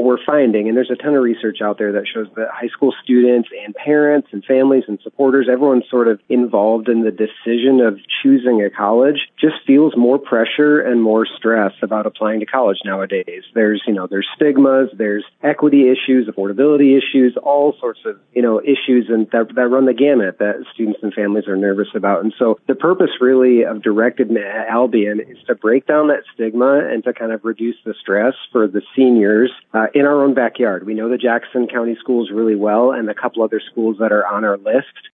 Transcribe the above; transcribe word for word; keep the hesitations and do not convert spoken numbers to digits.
what we're finding, and there's a ton of research out there that shows that high school students and parents and families and supporters, everyone's sort of involved in the decision of choosing a college, just feels more pressure and more stress about applying to college nowadays. There's, you know, there's stigmas, there's equity issues, affordability issues, all sorts of, you know, issues and that, that run the gamut that students and families are nervous about. And so the purpose really of Directed at Albion is to break down that stigma and to kind of reduce the stress for the seniors uh, in our own backyard. We know the Jackson County schools really well and a couple other schools that are on our list.